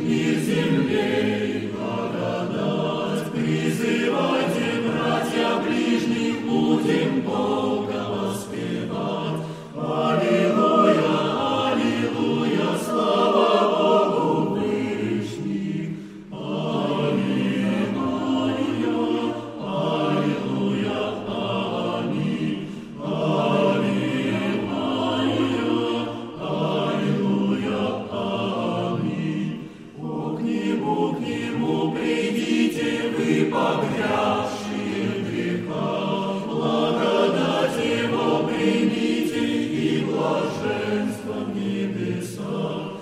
мир земле и благодать. Призывайте, братья, ближних, будем Бога воспевать. Аллилуйя, аллилуйя, слава Богу Вышних. Аминь, аллилуйя, аллилуйя, аминь. Аминь, аллилуйя, аллилуйя, аминь. К нему придите, вы погрязшие в грехах, благодать Его примите и блаженство в небесах.